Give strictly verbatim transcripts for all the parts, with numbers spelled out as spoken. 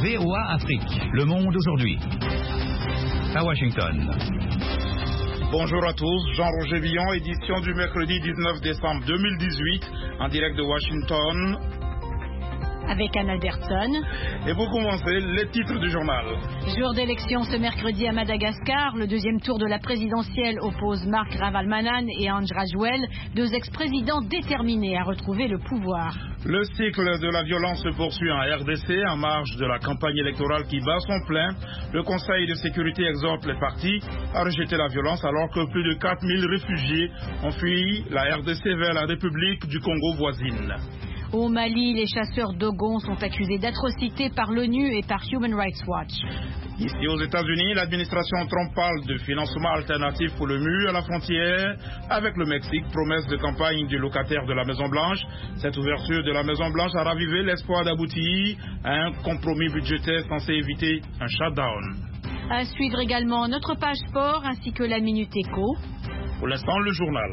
V O A Afrique, Le Monde aujourd'hui. À Washington. Bonjour à tous, Jean-Roger Villon, édition du mercredi dix-neuf décembre deux mille dix-huit, en direct de Washington. Avec Anne Albertson. Et pour commencer, les titres du journal. Jour d'élection ce mercredi à Madagascar. Le deuxième tour de la présidentielle oppose Marc Ravalomanana et Andry Rajoelina, deux ex-présidents déterminés à retrouver le pouvoir. Le cycle de la violence se poursuit en R D C en marge de la campagne électorale qui bat son plein. Le Conseil de sécurité exhorte les partis à rejeter la violence alors que plus de quatre mille réfugiés ont fui la R D C vers la République du Congo voisine. Au Mali, les chasseurs Dogon sont accusés d'atrocités par l'ONU et par Human Rights Watch. Ici aux États-Unis, l'administration Trump parle de financement alternatif pour le mur à la frontière avec le Mexique, promesse de campagne du locataire de la Maison-Blanche. Cette ouverture de la Maison-Blanche a ravivé l'espoir d'aboutir à un compromis budgétaire censé éviter un shutdown. À suivre également notre page sport ainsi que la Minute Éco. Pour l'instant, le journal.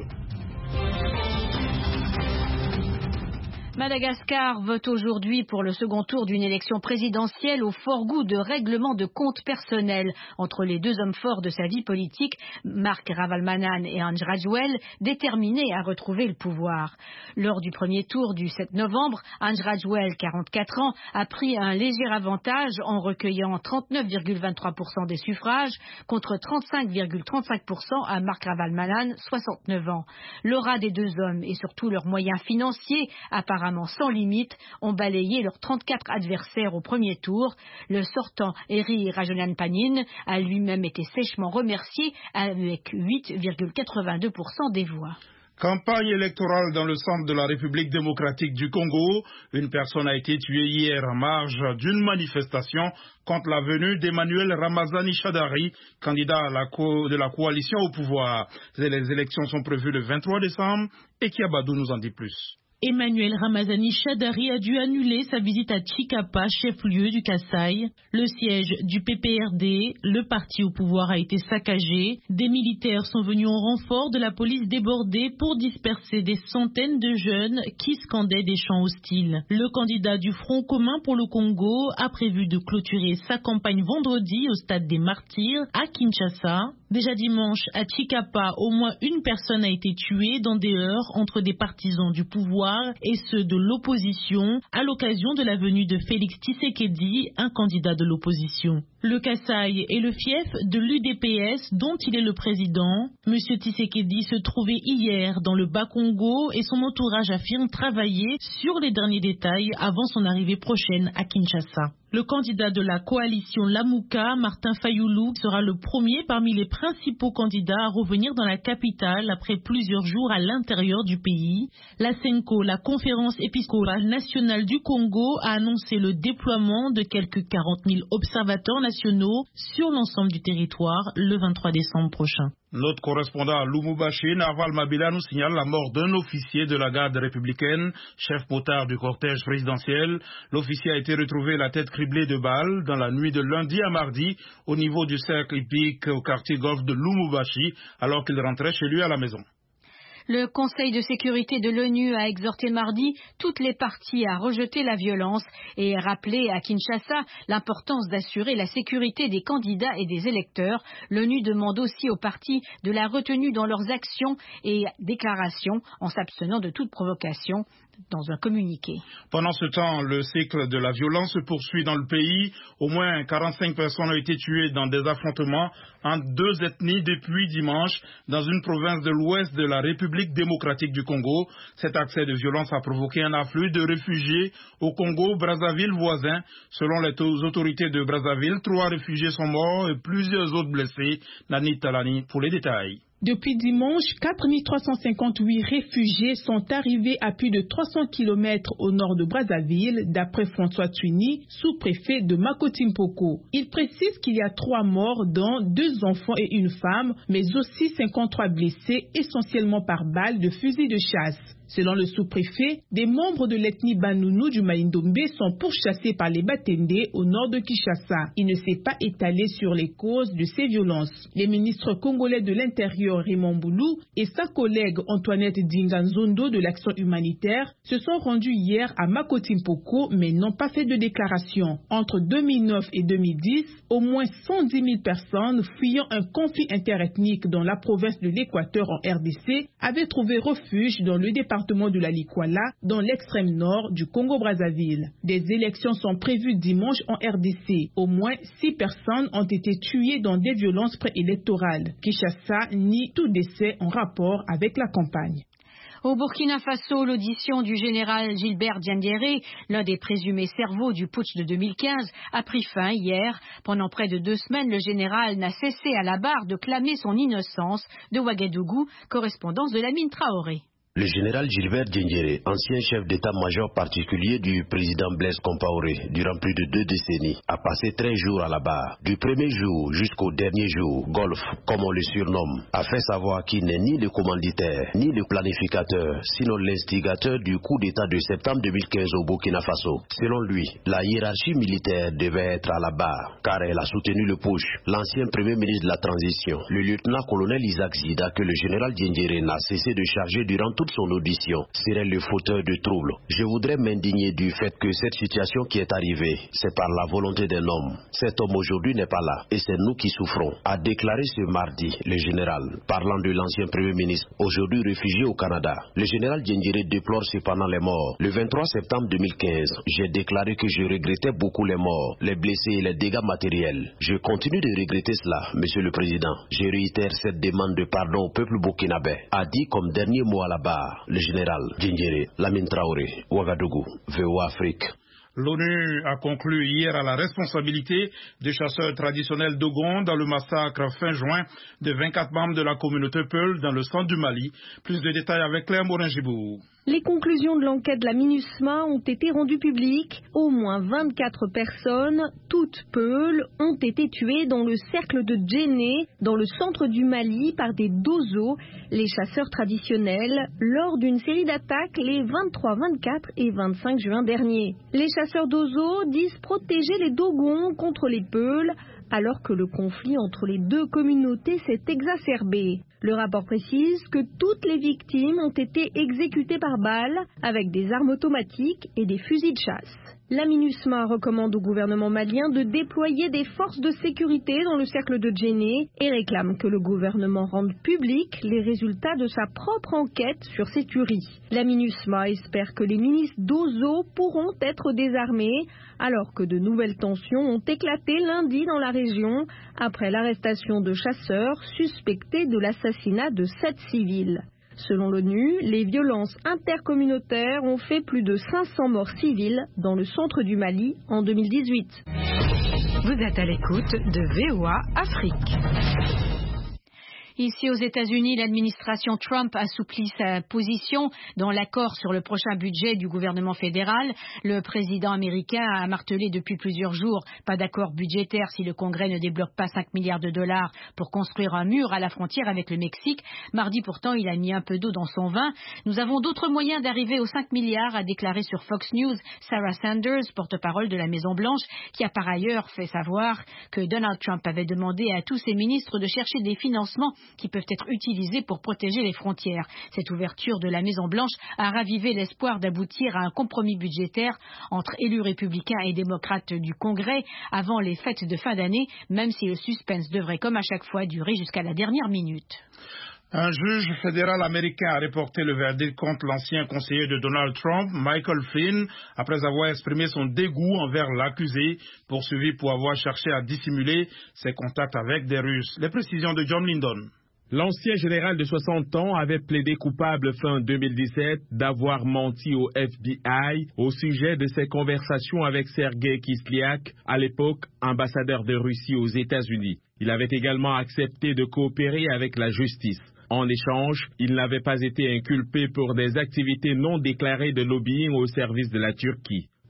Madagascar vote aujourd'hui pour le second tour d'une élection présidentielle au fort goût de règlement de comptes personnels entre les deux hommes forts de sa vie politique, Marc Ravalomanana et Andry Rajoelina, déterminés à retrouver le pouvoir. Lors du premier tour du sept novembre, Andry Rajoelina, quarante-quatre ans, a pris un léger avantage en recueillant trente-neuf virgule vingt-trois pour cent des suffrages contre trente-cinq virgule trente-cinq pour cent à Marc Ravalomanana, soixante-neuf ans. L'aura des deux hommes et surtout leurs moyens financiers apparemment sans limite, ont balayé leurs trente-quatre adversaires au premier tour. Le sortant Heri Rajaonarimampianina a lui-même été sèchement remercié avec huit virgule quatre-vingt-deux pour cent des voix. Campagne électorale dans le centre de la République démocratique du Congo. Une personne a été tuée hier en marge d'une manifestation contre la venue d'Emmanuel Ramazani Shadary, candidat à la co- de la coalition au pouvoir. Les élections sont prévues le vingt-trois décembre et Kiabadou nous en dit plus. Emmanuel Ramazani Shadary a dû annuler sa visite à Tshikapa, chef-lieu du Kasaï. Le siège du P P R D, le parti au pouvoir, a été saccagé. Des militaires sont venus en renfort de la police débordée pour disperser des centaines de jeunes qui scandaient des chants hostiles. Le candidat du Front commun pour le Congo a prévu de clôturer sa campagne vendredi au stade des Martyrs à Kinshasa. Déjà dimanche, à Tshikapa, au moins une personne a été tuée dans des heurts entre des partisans du pouvoir et ceux de l'opposition à l'occasion de la venue de Félix Tshisekedi, un candidat de l'opposition. Le Kasaï est le fief de l'U D P S dont il est le président. Monsieur Tshisekedi se trouvait hier dans le Bas-Congo et son entourage affirme travailler sur les derniers détails avant son arrivée prochaine à Kinshasa. Le candidat de la coalition Lamuka, Martin Fayoulou, sera le premier parmi les principaux candidats à revenir dans la capitale après plusieurs jours à l'intérieur du pays. La SENCO, la conférence épiscopale nationale du Congo, a annoncé le déploiement de quelques quarante mille observateurs nationaux sur l'ensemble du territoire le vingt-trois décembre prochain. Notre correspondant à Lubumbashi, Narval Mabila, nous signale la mort d'un officier de la garde républicaine, chef motard du cortège présidentiel. L'officier a été retrouvé la tête criblée de balles dans la nuit de lundi à mardi au niveau du cercle hippique au quartier golf de Lubumbashi alors qu'il rentrait chez lui à la maison. Le Conseil de sécurité de l'ONU a exhorté mardi toutes les parties à rejeter la violence et rappelé à Kinshasa l'importance d'assurer la sécurité des candidats et des électeurs. L'ONU demande aussi aux partis de la retenue dans leurs actions et déclarations en s'abstenant de toute provocation dans un communiqué. Pendant ce temps, le cycle de la violence se poursuit dans le pays. Au moins quarante-cinq personnes ont été tuées dans des affrontements entre deux ethnies depuis dimanche dans une province de l'ouest de la République démocratique du Congo. Cet accès de violence a provoqué un afflux de réfugiés au Congo-Brazzaville voisin. Selon les autorités de Brazzaville, trois réfugiés sont morts et plusieurs autres blessés. Nani Talani pour les détails. Depuis dimanche, quatre mille trois cent cinquante-huit réfugiés sont arrivés à plus de trois cents kilomètres au nord de Brazzaville, d'après François Twini, sous-préfet de Makoti-Mpoko. Il précise qu'il y a trois morts, dont deux enfants et une femme, mais aussi cinquante-trois blessés, essentiellement par balles de fusil de chasse. Selon le sous-préfet, des membres de l'ethnie Banounou du Maïndombe sont pourchassés par les Batende au nord de Kinshasa. Il ne s'est pas étalé sur les causes de ces violences. Les ministres congolais de l'Intérieur Raymond Boulou et sa collègue Antoinette Dinganzondo de l'Action humanitaire se sont rendus hier à Makotimpoko mais n'ont pas fait de déclaration. Entre deux mille neuf et deux mille dix, au moins cent dix mille personnes fuyant un conflit interethnique dans la province de l'Équateur en R D C avaient trouvé refuge dans le département de la Likwala, dans l'extrême nord du Congo-Brazzaville. Des élections sont prévues dimanche en R D C. Au moins six personnes ont été tuées dans des violences préélectorales. Kinshasa nie tout décès en rapport avec la campagne. Au Burkina Faso, l'audition du général Gilbert Diendéré, l'un des présumés cerveaux du putsch de deux mille quinze, a pris fin hier. Pendant près de deux semaines, le général n'a cessé à la barre de clamer son innocence. De Ouagadougou, correspondance de Lamine Traoré. Le général Gilbert Diendéré, ancien chef d'état-major particulier du président Blaise Compaoré durant plus de deux décennies, a passé treize jours à la barre. Du premier jour jusqu'au dernier jour, Golf, comme on le surnomme, a fait savoir qu'il n'est ni le commanditaire, ni le planificateur, sinon l'instigateur du coup d'état de septembre deux mille quinze au Burkina Faso. Selon lui, la hiérarchie militaire devait être à la barre, car elle a soutenu le putsch. L'ancien premier ministre de la transition, le lieutenant-colonel Isaac Zida, que le général Diendéré n'a cessé de charger durant toute son audition, serait le fauteur de troubles. Je voudrais m'indigner du fait que cette situation qui est arrivée, c'est par la volonté d'un homme. Cet homme aujourd'hui n'est pas là, et c'est nous qui souffrons, a déclaré ce mardi le général, parlant de l'ancien premier ministre, aujourd'hui réfugié au Canada. Le général Diendéré déplore cependant les morts. Le vingt-trois septembre deux mille quinze, j'ai déclaré que je regrettais beaucoup les morts, les blessés et les dégâts matériels. Je continue de regretter cela, Monsieur le Président. Je réitère cette demande de pardon au peuple burkinabé, a dit comme dernier mot à la barre le général Diendéré. Lamine Traoré, Ouagadougou, V O A Afrique. L'ONU a conclu hier à la responsabilité des chasseurs traditionnels Dogon dans le massacre fin juin de vingt-quatre membres de la communauté Peul dans le centre du Mali. Plus de détails avec Claire Morin-Gibou. Les conclusions de l'enquête de la MINUSMA ont été rendues publiques. Au moins vingt-quatre personnes, toutes Peuls, ont été tuées dans le cercle de Djenné, dans le centre du Mali, par des Dozo, les chasseurs traditionnels, lors d'une série d'attaques les vingt-trois, vingt-quatre et vingt-cinq juin dernier. Les chasseurs Dozo disent protéger les Dogons contre les Peuls, alors que le conflit entre les deux communautés s'est exacerbé. Le rapport précise que toutes les victimes ont été exécutées par balles avec des armes automatiques et des fusils de chasse. La MINUSMA recommande au gouvernement malien de déployer des forces de sécurité dans le cercle de Djenné et réclame que le gouvernement rende public les résultats de sa propre enquête sur ces tueries. La MINUSMA espère que les milices d'Ozo pourront être désarmées alors que de nouvelles tensions ont éclaté lundi dans la région après l'arrestation de chasseurs suspectés de l'assassinat de sept civils. Selon l'ONU, les violences intercommunautaires ont fait plus de cinq cents morts civiles dans le centre du Mali en deux mille dix-huit. Vous êtes à l'écoute de V O A Afrique. Ici aux États-Unis, l'administration Trump assouplit sa position dans l'accord sur le prochain budget du gouvernement fédéral. Le président américain a martelé depuis plusieurs jours pas d'accord budgétaire si le Congrès ne débloque pas cinq milliards de dollars pour construire un mur à la frontière avec le Mexique. Mardi pourtant, il a mis un peu d'eau dans son vin. Nous avons d'autres moyens d'arriver aux cinq milliards, a déclaré sur Fox News Sarah Sanders, porte-parole de la Maison-Blanche, qui a par ailleurs fait savoir que Donald Trump avait demandé à tous ses ministres de chercher des financements qui peuvent être utilisés pour protéger les frontières. Cette ouverture de la Maison-Blanche a ravivé l'espoir d'aboutir à un compromis budgétaire entre élus républicains et démocrates du Congrès avant les fêtes de fin d'année, même si le suspense devrait, comme à chaque fois, durer jusqu'à la dernière minute. Un juge fédéral américain a reporté le verdict contre l'ancien conseiller de Donald Trump, Michael Flynn, après avoir exprimé son dégoût envers l'accusé, poursuivi pour avoir cherché à dissimuler ses contacts avec des Russes. Les précisions de John Lyndon. L'ancien général de soixante ans avait plaidé coupable fin deux mille dix-sept d'avoir menti au F B I au sujet de ses conversations avec Sergei Kislyak, à l'époque ambassadeur de Russie aux États-Unis. Il avait également accepté de coopérer avec la justice. En échange, il n'avait pas été inculpé pour des activités non déclarées de lobbying au service de la Turquie.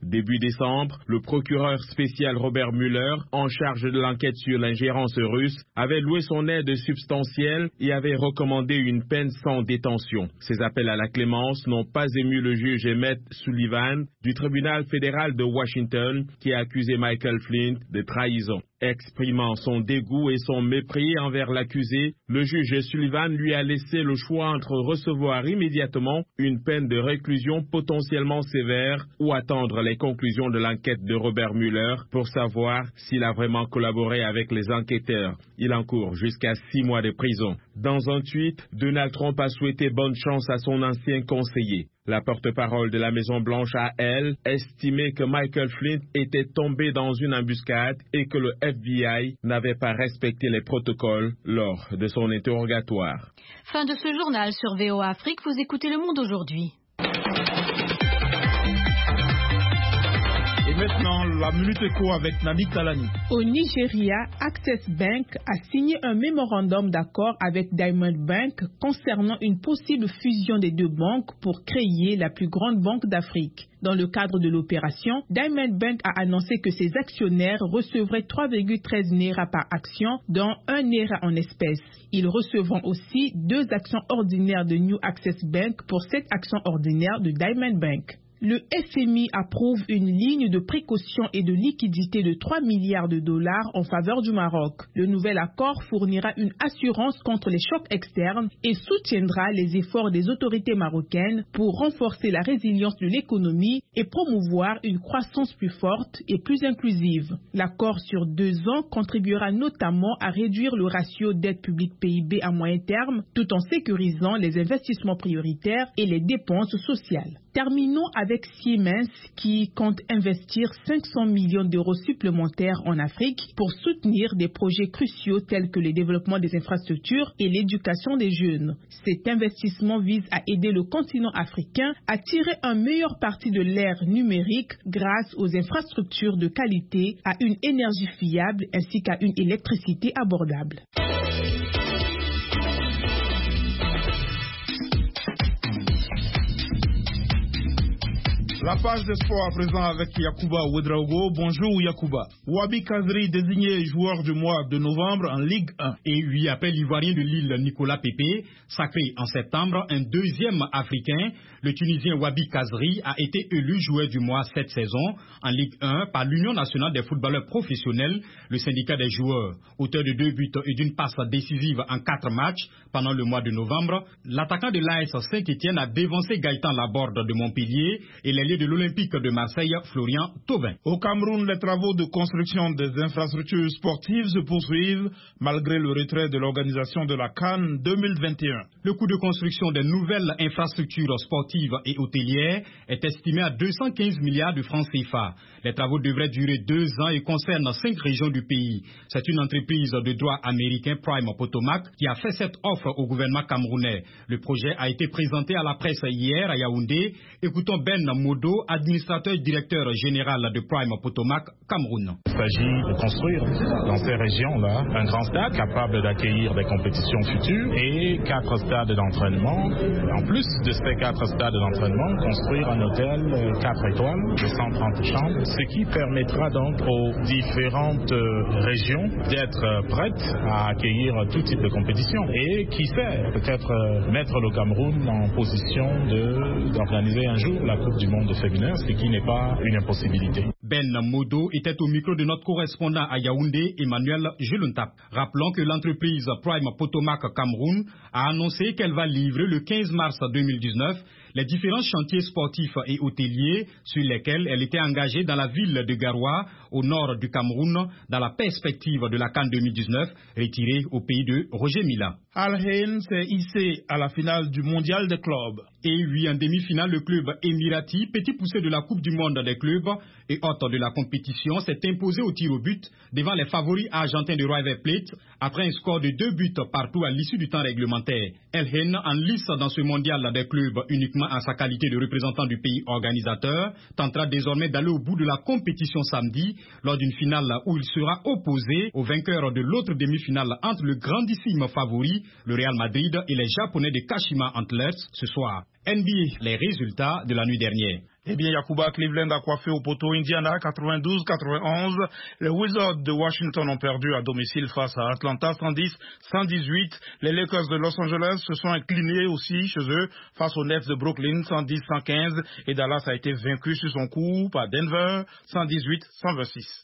Début décembre, le procureur spécial Robert Mueller, en charge de l'enquête sur l'ingérence russe, avait loué son aide substantielle et avait recommandé une peine sans détention. Ces appels à la clémence n'ont pas ému le juge Emmett Sullivan du tribunal fédéral de Washington qui a accusé Michael Flint de trahison. Exprimant son dégoût et son mépris envers l'accusé, le juge Sullivan lui a laissé le choix entre recevoir immédiatement une peine de réclusion potentiellement sévère ou attendre les conclusions de l'enquête de Robert Mueller pour savoir s'il a vraiment collaboré avec les enquêteurs. Il encourt jusqu'à six mois de prison. Dans un tweet, Donald Trump a souhaité bonne chance à son ancien conseiller. La porte-parole de la Maison-Blanche a, elle, estimé que Michael Flint était tombé dans une embuscade et que le F B I n'avait pas respecté les protocoles lors de son interrogatoire. Fin de ce journal sur V O A Afrique, vous écoutez Le Monde aujourd'hui. Et maintenant, la Minute Éco avec Nabi Talani. Au Nigeria, Access Bank a signé un mémorandum d'accord avec Diamond Bank concernant une possible fusion des deux banques pour créer la plus grande banque d'Afrique. Dans le cadre de l'opération, Diamond Bank a annoncé que ses actionnaires recevraient trois virgule treize naira par action, dont un naira en espèces. Ils recevront aussi deux actions ordinaires de New Access Bank pour sept actions ordinaires de Diamond Bank. Le F M I approuve une ligne de précaution et de liquidité de trois milliards de dollars en faveur du Maroc. Le nouvel accord fournira une assurance contre les chocs externes et soutiendra les efforts des autorités marocaines pour renforcer la résilience de l'économie et promouvoir une croissance plus forte et plus inclusive. L'accord sur deux ans contribuera notamment à réduire le ratio dette publique P I B à moyen terme, tout en sécurisant les investissements prioritaires et les dépenses sociales. Terminons avec Siemens qui compte investir cinq cents millions d'euros supplémentaires en Afrique pour soutenir des projets cruciaux tels que le développement des infrastructures et l'éducation des jeunes. Cet investissement vise à aider le continent africain à tirer un meilleur parti de l'ère numérique grâce aux infrastructures de qualité, à une énergie fiable ainsi qu'à une électricité abordable. La page de sport à présent avec Yacouba Ouedraogo. Bonjour Yacouba. Wabi Kazri désigné joueur du mois de novembre en Ligue un. Et lui appelle l'Ivoirien de Lille Nicolas Pépé, sacré en septembre, un deuxième Africain. Le Tunisien Wabi Kazri a été élu joueur du mois cette saison en Ligue un par l'Union nationale des footballeurs professionnels, le syndicat des joueurs. Auteur de deux buts et d'une passe décisive en quatre matchs pendant le mois de novembre, l'attaquant de l'A S Saint-Étienne a dévancé Gaëtan Laborde de Montpellier et l'ailier de l'Olympique de Marseille, Florian Thauvin. Au Cameroun, les travaux de construction des infrastructures sportives se poursuivent malgré le retrait de l'organisation de la CAN deux mille vingt et un. Le coût de construction des nouvelles infrastructures sportives et hôtelières est estimé à deux cent quinze milliards de francs C F A. Les travaux devraient durer deux ans et concernent cinq régions du pays. C'est une entreprise de droit américain, Prime Potomac, qui a fait cette offre au gouvernement camerounais. Le projet a été présenté à la presse hier à Yaoundé. Écoutons Ben Modo, administrateur directeur général de Prime Potomac, Cameroun. Il s'agit de construire dans ces régions-là un grand stade capable d'accueillir des compétitions futures et quatre stades d'entraînement. En plus de ces quatre stades d'entraînement, construire un hôtel quatre étoiles de cent trente chambres, ce qui permettra donc aux différentes régions d'être prêtes à accueillir tout type de compétition. Et qui sait, peut-être mettre le Cameroun en position de, d'organiser un jour la Coupe du Monde féminin, ce qui n'est pas une impossibilité. Ben Modo était au micro de notre correspondant à Yaoundé, Emmanuel Geluntap. Rappelons que l'entreprise Prime Potomac Cameroun a annoncé qu'elle va livrer le quinze mars deux mille dix-neuf les différents chantiers sportifs et hôteliers sur lesquels elle était engagée dans la ville de Garoua, au nord du Cameroun, dans la perspective de la CAN deux mille dix-neuf, retirée au pays de Roger Mila. Al Ain s'est hissé à la finale du mondial des clubs. Et oui, en demi-finale, le club Emirati, petit poussé de la Coupe du Monde des clubs et hôte de la compétition, s'est imposé au tir au but devant les favoris argentins de River Plate après un score de deux buts partout à l'issue du temps réglementaire. Al Ain, en lice dans ce mondial des clubs uniquement en sa qualité de représentant du pays organisateur, tentera désormais d'aller au bout de la compétition samedi lors d'une finale où il sera opposé au vainqueur de l'autre demi-finale entre le grandissime favori, le Real Madrid, et les Japonais de Kashima Antlers ce soir. N B A, les résultats de la nuit dernière. Eh bien, Yacouba Cleveland a coiffé au poteau Indiana quatre-vingt-douze quatre-vingt-onze. Les Wizards de Washington ont perdu à domicile face à Atlanta cent dix à cent dix-huit. Les Lakers de Los Angeles se sont inclinés aussi chez eux face aux Nets de Brooklyn cent dix à cent quinze. Et Dallas a été vaincu sur son coup par Denver cent dix-huit à cent vingt-six.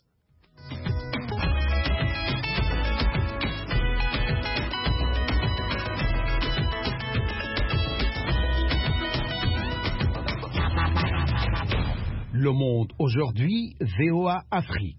Le Monde aujourd'hui, V O A Afrique.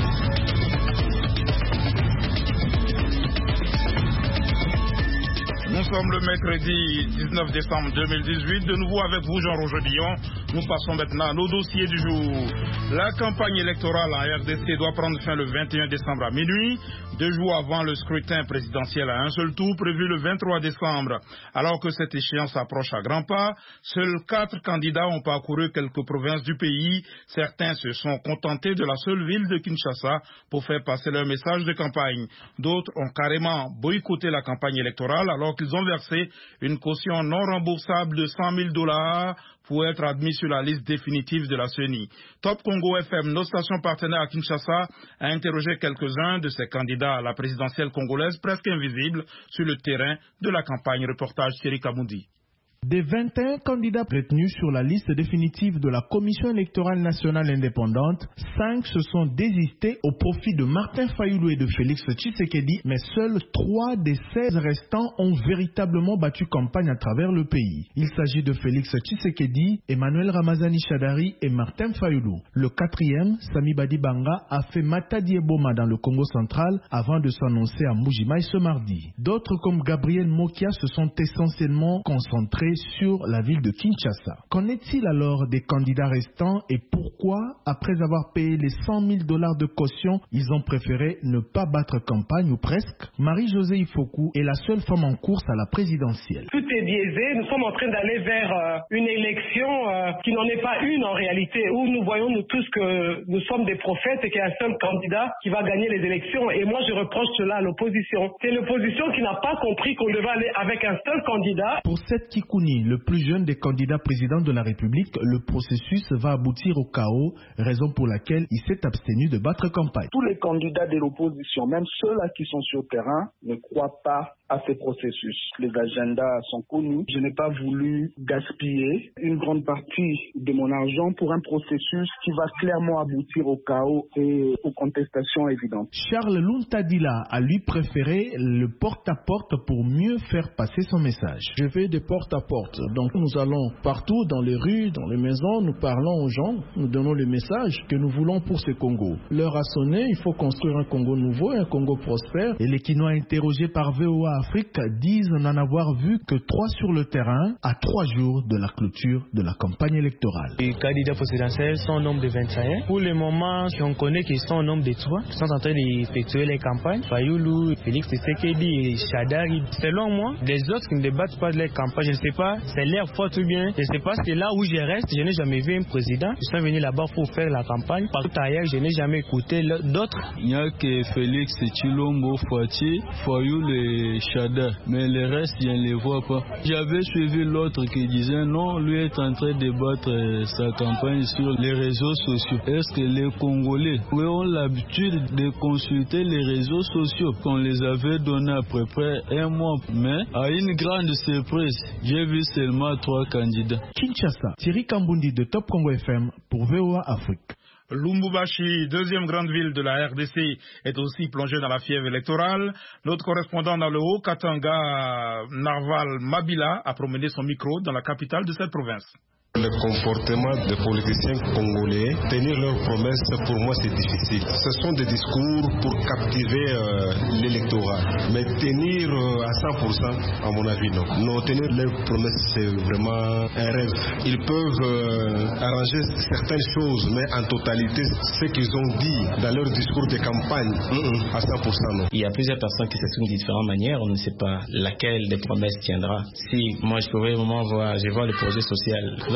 Nous sommes le mercredi dix-neuf décembre deux mille dix-huit. De nouveau avec vous, Jean-Roger Billon. Nous passons maintenant à nos dossiers du jour. La campagne électorale en R D C doit prendre fin le vingt et un décembre à minuit, deux jours avant le scrutin présidentiel à un seul tour prévu le vingt-trois décembre. Alors que cette échéance approche à grands pas, seuls quatre candidats ont parcouru quelques provinces du pays. Certains se sont contentés de la seule ville de Kinshasa pour faire passer leur message de campagne. D'autres ont carrément boycotté la campagne électorale alors qu'ils ont versé une caution non remboursable de cent mille dollars pour être admis sur la liste définitive de la C E N I. Top Congo F M, nos stations partenaires à Kinshasa, a interrogé quelques-uns de ces candidats à la présidentielle congolaise presque invisibles sur le terrain de la campagne. Reportage Thierry Kamoundi. Des vingt et un candidats retenus sur la liste définitive de la Commission électorale nationale indépendante, cinq se sont désistés au profit de Martin Fayulu et de Félix Tshisekedi, mais seuls trois des seize restants ont véritablement battu campagne à travers le pays. Il s'agit de Félix Tshisekedi, Emmanuel Ramazani Shadari et Martin Fayulu. Le quatrième, Sami Badibanga, a fait Matadi Eboma dans le Congo central avant de s'annoncer à Mbuji-Mayi ce mardi. D'autres comme Gabriel Mokia se sont essentiellement concentrés sur la ville de Kinshasa. Qu'en est-il alors des candidats restants et pourquoi, après avoir payé les cent mille dollars de caution, ils ont préféré ne pas battre campagne ou presque? Marie-Josée Ifoku est la seule femme en course à la présidentielle. Tout est biaisé. Nous sommes en train d'aller vers euh, une élection euh, qui n'en est pas une en réalité, où nous voyons nous tous que nous sommes des prophètes et qu'il y a un seul candidat qui va gagner les élections. Et moi, je reproche cela à l'opposition. C'est l'opposition qui n'a pas compris qu'on devait aller avec un seul candidat. Pour cette Kikouni, le plus jeune des candidats présidents de la République, le processus va aboutir au chaos, raison pour laquelle il s'est abstenu de battre campagne. Tous les candidats de l'opposition, même ceux-là qui sont sur le terrain, ne croient pas à ces processus. Les agendas sont connus. Je n'ai pas voulu gaspiller une grande partie de mon argent pour un processus qui va clairement aboutir au chaos et aux contestations évidentes. Charles Luntadila a lui préféré le porte-à-porte pour mieux faire passer son message. Je vais de porte-à-porte. Donc nous allons partout dans les rues, dans les maisons, nous parlons aux gens, nous donnons le message que nous voulons pour ce Congo. L'heure a sonné, il faut construire un Congo nouveau, un Congo prospère. Et les Kinois interrogés par V O A Afrique disent n'en avoir vu que trois sur le terrain à trois jours de la clôture de la campagne électorale. Les candidats présidentiels sont au nombre de vingt et un. Pour le moment, on connaît qu'ils sont au nombre de trois, qui sont en train d'effectuer les campagnes. Fayulu, Félix Tshisekedi et Shadari. Selon moi, les autres qui ne débattent pas de les campagnes, je ne sais pas, c'est l'air fort ou bien. Je ne sais pas, c'est là où je reste, je n'ai jamais vu un président. Ils sont venus là-bas pour faire la campagne. Partout ailleurs, je n'ai jamais écouté d'autres. Il n'y a que Félix Tshilombo, Fouati, Fayulu et Shadari. Mais le reste, je ne les vois pas. J'avais suivi l'autre qui disait non, lui est en train de battre sa campagne sur les réseaux sociaux. Est-ce que les Congolais ont l'habitude de consulter les réseaux sociaux qu'on les avait donnés à peu près un mois? Mais à une grande surprise, j'ai vu seulement trois candidats. Kinshasa, Thierry Kambundi de Top Congo F M pour V O A Afrique. Lubumbashi, deuxième grande ville de la R D C, est aussi plongée dans la fièvre électorale. Notre correspondant dans le Haut-Katanga, Narval Mabila, a promené son micro dans la capitale de cette province. Le comportement des politiciens congolais, tenir leurs promesses, pour moi c'est difficile. Ce sont des discours pour captiver euh, l'électorat. Mais tenir euh, à cent pour cent, à mon avis, non. Non, tenir leurs promesses, c'est vraiment un rêve. Ils peuvent euh, arranger certaines choses, mais en totalité, ce qu'ils ont dit dans leur discours de campagne, mm-mm, à cent pour cent, non. Il y a plusieurs personnes qui s'expriment de différentes manières. On ne sait pas laquelle des promesses tiendra. Si moi je pourrais vraiment voir, je vois le projet social.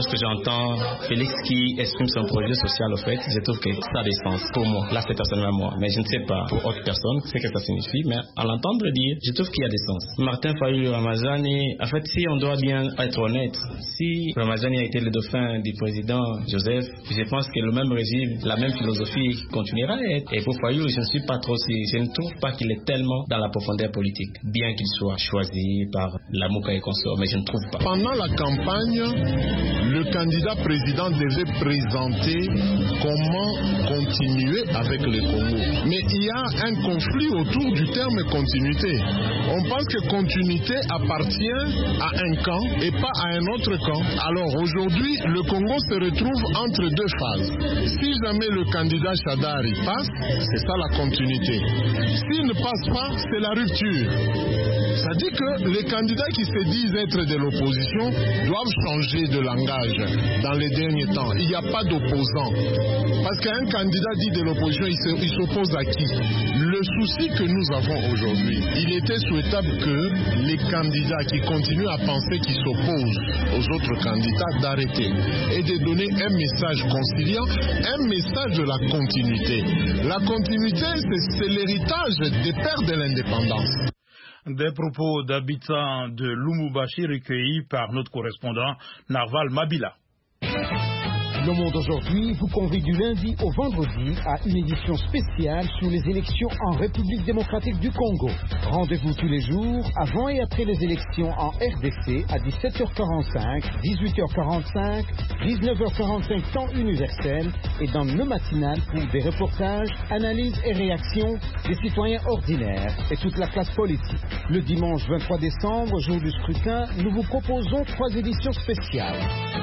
lorsque j'entends Félix qui exprime son projet social, au fait, je trouve que ça a des sens pour moi. Là, c'est personnellement moi. Mais je ne sais pas pour autre personne ce que ça signifie. Mais à l'entendre dire, je trouve qu'il y a des sens. Martin Fayulu Ramazani, en fait, si on doit bien être honnête, si Ramazani a été le dauphin du président Joseph, je pense que le même régime, la même philosophie continuera à être. Et pour Fayulu, je ne suis pas trop si, je ne trouve pas qu'il est tellement dans la profondeur politique, bien qu'il soit choisi par la Mouka et consort, mais je ne trouve pas. Pendant la campagne, le candidat président devait présenter comment continuer avec le Congo. Mais il y a un conflit autour du terme continuité. On pense que continuité appartient à un camp et pas à un autre camp. Alors aujourd'hui, le Congo se retrouve entre deux phases. Si jamais le candidat Chadari passe, c'est ça la continuité. S'il ne passe pas, c'est la rupture. Ça dit que les candidats qui se disent être de l'opposition doivent changer de langage dans les derniers temps. Il n'y a pas d'opposant. Parce qu'un candidat dit de l'opposition, il s'oppose à qui? Le souci que nous avons aujourd'hui, il était souhaitable que les candidats qui continuent à penser qu'ils s'opposent aux autres candidats d'arrêter et de donner un message conciliant, un message de la continuité. La continuité, c'est l'héritage des pères de l'indépendance. Des propos d'habitants de Lumumbashi recueillis par notre correspondant Narval Mabila. Le Monde aujourd'hui vous convie du lundi au vendredi à une édition spéciale sur les élections en République démocratique du Congo. Rendez-vous tous les jours avant et après les élections en R D C à dix-sept heures quarante-cinq, dix-huit heures quarante-cinq, dix-neuf heures quarante-cinq temps universel et dans le matinal pour des reportages, analyses et réactions des citoyens ordinaires et toute la classe politique. Le dimanche vingt-trois décembre, jour du scrutin, nous vous proposons trois éditions spéciales.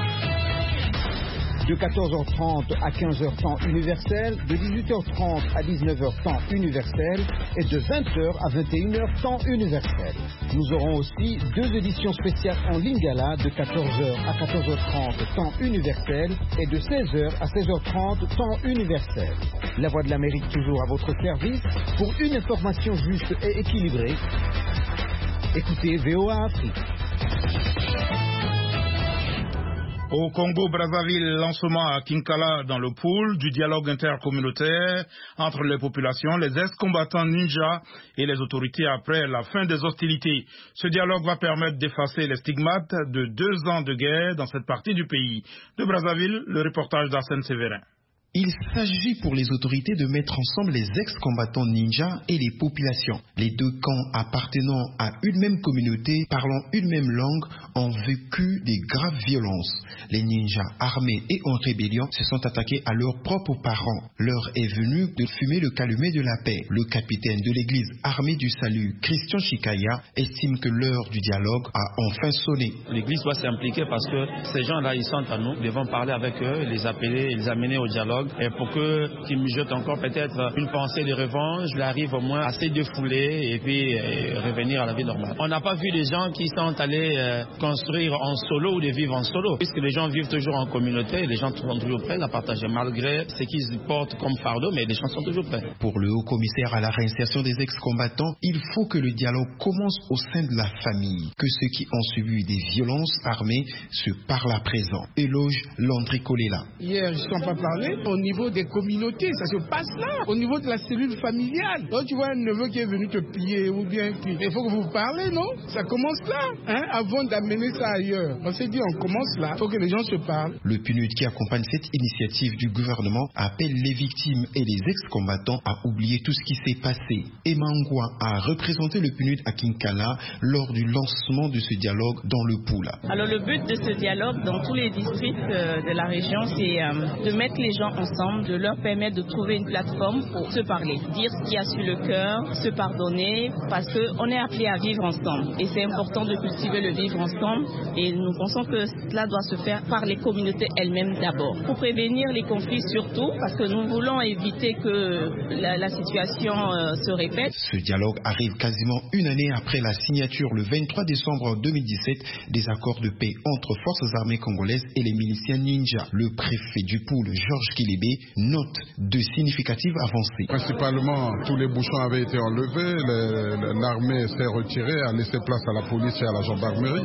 De quatorze heures trente à quinze heures temps universel, de dix-huit heures trente à dix-neuf heures temps universel et de vingt heures à vingt et une heures temps universel. Nous aurons aussi deux éditions spéciales en Lingala de quatorze heures à quatorze heures trente temps universel et de seize heures à seize heures trente temps universel. La Voix de l'Amérique toujours à votre service pour une information juste et équilibrée. Écoutez V O A Afrique. Au Congo-Brazzaville, lancement à Kinkala dans le pool du dialogue intercommunautaire entre les populations, les ex-combattants ninja et les autorités après la fin des hostilités. Ce dialogue va permettre d'effacer les stigmates de deux ans de guerre dans cette partie du pays. De Brazzaville, le reportage d'Arsène Sévérin. Il s'agit pour les autorités de mettre ensemble les ex-combattants ninjas et les populations. Les deux camps appartenant à une même communauté, parlant une même langue, ont vécu des graves violences. Les ninjas armés et en rébellion se sont attaqués à leurs propres parents. L'heure est venue de fumer le calumet de la paix. Le capitaine de l'église armée du salut, Christian Chikaya, estime que l'heure du dialogue a enfin sonné. L'église doit s'impliquer parce que ces gens-là, ils sont à nous. Nous devons parler avec eux, les appeler, les amener au dialogue. Et pour que qu'ils mijotent encore peut-être une pensée de revanche, il arrive au moins à se défouler et puis euh, revenir à la vie normale. On n'a pas vu des gens qui sont allés euh, construire en solo ou de vivre en solo. Puisque les gens vivent toujours en communauté, les gens sont toujours prêts à partager malgré ce qu'ils portent comme fardeau, mais les gens sont toujours prêts. Pour le haut-commissaire à la réinsertion des ex-combattants, il faut que le dialogue commence au sein de la famille, que ceux qui ont subi des violences armées se parlent à présent. Éloge Landry Kolela. Hier, ils ne sont pas parlé. Au niveau des communautés, ça se passe là. Au niveau de la cellule familiale. Quand tu vois un neveu qui est venu te piller ou bien qui... Il faut que vous parlez, non? Ça commence là, hein, avant d'amener ça ailleurs. On s'est dit, on commence là. Il faut que les gens se parlent. Le P N U D qui accompagne cette initiative du gouvernement appelle les victimes et les ex-combattants à oublier tout ce qui s'est passé. Emma Ngwa a représenté le P N U D à Kinkala lors du lancement de ce dialogue dans le Poula. Alors le but de ce dialogue dans tous les districts euh, de la région, c'est euh, de mettre les gens ensemble, de leur permettre de trouver une plateforme pour se parler, dire ce qu'il y a sur le cœur, se pardonner, parce qu'on est appelé à vivre ensemble. Et c'est important de cultiver le vivre ensemble. Et nous pensons que cela doit se faire par les communautés elles-mêmes d'abord. Pour prévenir les conflits surtout, parce que nous voulons éviter que la, la situation euh, se répète. Ce dialogue arrive quasiment une année après la signature le vingt-trois décembre deux mille dix-sept des accords de paix entre forces armées congolaises et les miliciens ninja. Le préfet du Poul, Georges Kili, Lébé note de significatives avancées. Principalement, tous les bouchons avaient été enlevés, l'armée s'est retirée, a laissé place à la police et à la gendarmerie,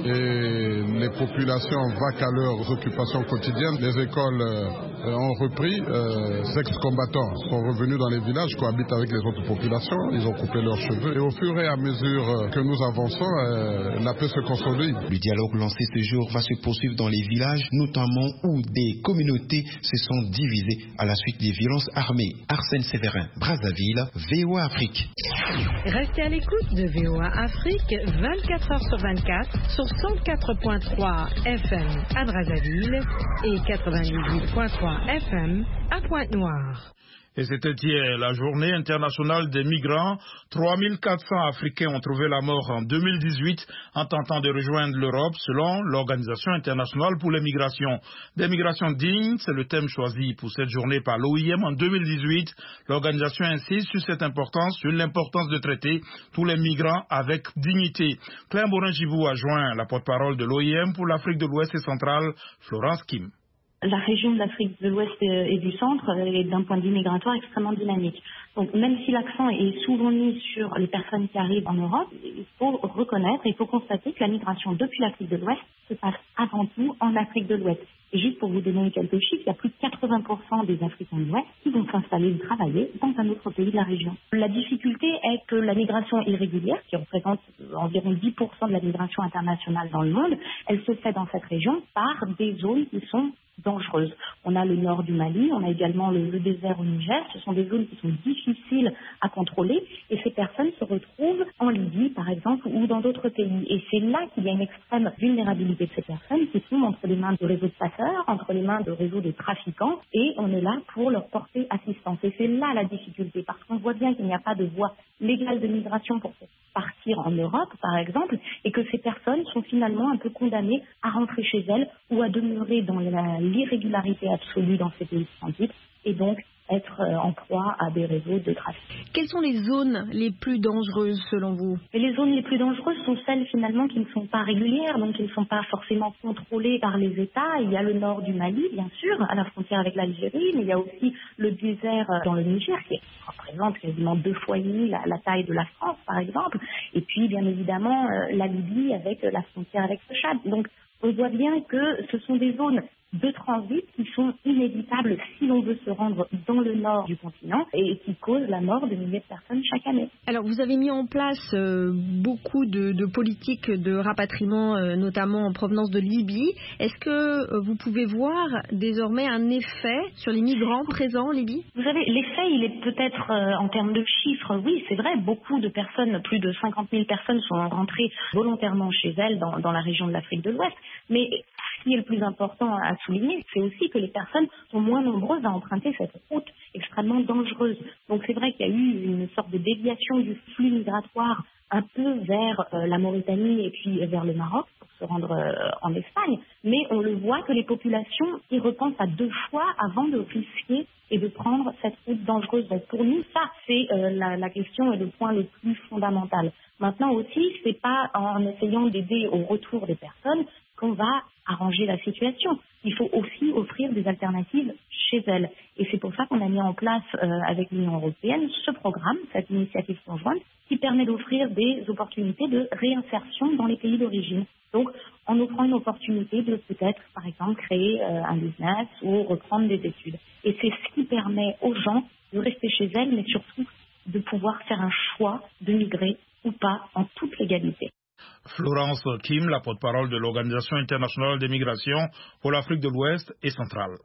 et les populations vaquent à leurs occupations quotidiennes. Les écoles euh, ont repris, euh, les ex-combattants sont revenus dans les villages, cohabitent avec les autres populations, ils ont coupé leurs cheveux, et au fur et à mesure que nous avançons, euh, la paix se consolide. Le dialogue lancé ce jour va se poursuivre dans les villages, notamment où des communautés se sont divisées à la suite des violences armées. Arsène Séverin, Brazzaville, V O A Afrique. Restez à l'écoute de V O A Afrique vingt-quatre heures sur vingt-quatre sur cent quatre virgule trois F M à Brazzaville et quatre-vingt-dix-huit virgule trois F M à Pointe-Noire. Et c'était hier la journée internationale des migrants. trois mille quatre cents Africains ont trouvé la mort en deux mille dix-huit en tentant de rejoindre l'Europe selon l'Organisation internationale pour les migrations. Des migrations dignes, c'est le thème choisi pour cette journée par l'O I M en deux mille dix-huit. L'organisation insiste sur cette importance, sur l'importance de traiter tous les migrants avec dignité. Claire Morin-Gibou a joint la porte-parole de l'O I M pour l'Afrique de l'Ouest et centrale, Florence Kim. La région de l'Afrique de l'Ouest et du Centre est d'un point de vue migratoire extrêmement dynamique. Donc même si l'accent est souvent mis sur les personnes qui arrivent en Europe, il faut reconnaître, il faut constater que la migration depuis l'Afrique de l'Ouest se passe avant tout en Afrique de l'Ouest. Et juste pour vous donner quelques chiffres, il y a plus de quatre-vingts pour cent des Africains de l'Ouest qui vont s'installer ou travailler dans un autre pays de la région. La difficulté est que la migration irrégulière, qui représente environ dix pour cent de la migration internationale dans le monde, elle se fait dans cette région par des zones qui sont dangereuses. On a le nord du Mali, on a également le, le désert au Niger. Ce sont des zones qui sont difficiles à contrôler et ces personnes se retrouvent en Libye, par exemple, ou dans d'autres pays. Et c'est là qu'il y a une extrême vulnérabilité de ces personnes qui sont entre les mains de réseaux de passeurs, entre les mains de réseaux de trafiquants, et on est là pour leur porter assistance. Et c'est là la difficulté, parce qu'on voit bien qu'il n'y a pas de voie légale de migration pour partir en Europe, par exemple, et que ces personnes sont finalement un peu condamnées à rentrer chez elles ou à demeurer dans la l'irrégularité absolue dans ces pays de transit et donc être en proie à des réseaux de trafic. Quelles sont les zones les plus dangereuses selon vous? Et les zones les plus dangereuses sont celles finalement qui ne sont pas régulières, donc qui ne sont pas forcément contrôlées par les États. Il y a le nord du Mali, bien sûr, à la frontière avec l'Algérie, mais il y a aussi le désert dans le Niger qui représente quasiment deux fois et demi la, la taille de la France, par exemple. Et puis, bien évidemment, la Libye avec la frontière avec le Tchad. Donc, on voit bien que ce sont des zones de transit qui sont inévitables si l'on veut se rendre dans le nord du continent et qui causent la mort de milliers de personnes chaque année. Alors vous avez mis en place euh, beaucoup de, de politiques de rapatriement, euh, notamment en provenance de Libye. Est-ce que euh, vous pouvez voir désormais un effet sur les migrants présents en Libye? Vous savez, l'effet, il est peut-être euh, en termes de chiffres, oui, c'est vrai, beaucoup de personnes, plus de cinquante mille personnes sont rentrées volontairement chez elles dans, dans la région de l'Afrique de l'Ouest, mais ce qui est le plus important à souligner, c'est aussi que les personnes sont moins nombreuses à emprunter cette route extrêmement dangereuse. Donc c'est vrai qu'il y a eu une sorte de déviation du flux migratoire un peu vers euh, la Mauritanie et puis vers le Maroc pour se rendre euh, en Espagne, mais on le voit que les populations y repensent à deux fois avant de risquer et de prendre cette route dangereuse. Donc pour nous, ça c'est euh, la, la question et le point le plus fondamental. Maintenant aussi, c'est pas en essayant d'aider au retour des personnes qu'on va arranger la situation. Il faut aussi offrir des alternatives chez elles. Et c'est pour ça qu'on a mis en place euh, avec l'Union européenne ce programme, cette initiative conjointe, qui permet d'offrir des opportunités de réinsertion dans les pays d'origine. Donc, en offrant une opportunité de peut-être, par exemple, créer euh, un business ou reprendre des études. Et c'est ce qui permet aux gens de rester chez elles, mais surtout de pouvoir faire un choix de migrer ou pas en toute légalité. Florence Kim, la porte-parole de l'Organisation internationale des migrations pour l'Afrique de l'Ouest et centrale.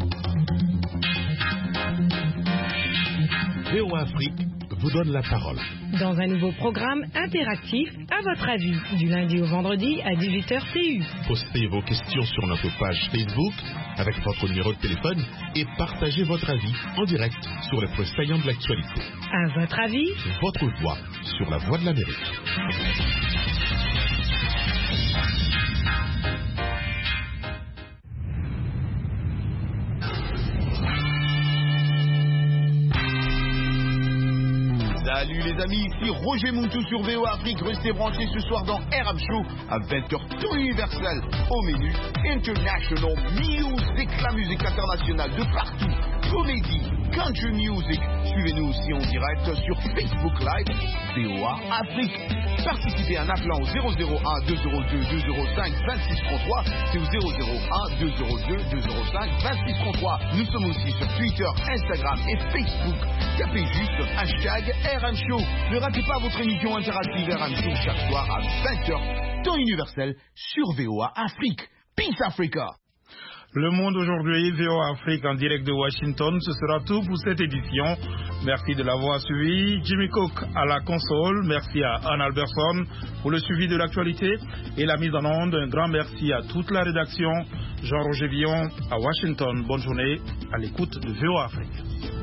V O A Afrique vous donne la parole. Dans un nouveau programme interactif, à votre avis, du lundi au vendredi à dix-huit heures T U. Postez vos questions sur notre page Facebook avec votre numéro de téléphone et partagez votre avis en direct sur les points saillants de l'actualité. À votre avis, votre voix sur la Voix de l'Amérique. Salut les amis, ici Roger Montou sur V O A Afrique. Restez branchés ce soir dans R M Show à vingt heures tout universel. Au menu International Music, la musique internationale de partout. comédie, country music. Suivez-nous aussi en direct sur Facebook Live, V O A Afrique. Participez en appelant au zéro zéro un deux zéro deux deux zéro cinq vingt-six trente-trois. C'est au zéro zéro un deux zéro deux deux zéro cinq vingt-six trente-trois. Nous sommes aussi sur Twitter, Instagram et Facebook. Tapez juste hashtag R M Show. Ne ratez pas votre émission interactive R M Show chaque soir à vingt heures, temps universel sur V O A Afrique. Peace Africa. Le Monde aujourd'hui, V O A Afrique en direct de Washington. Ce sera tout pour cette édition. Merci de l'avoir suivi. Jimmy Cook à la console. Merci à Anne Alberson pour le suivi de l'actualité et la mise en onde. Un grand merci à toute la rédaction. Jean-Roger Villon à Washington. Bonne journée à l'écoute de V O A Afrique.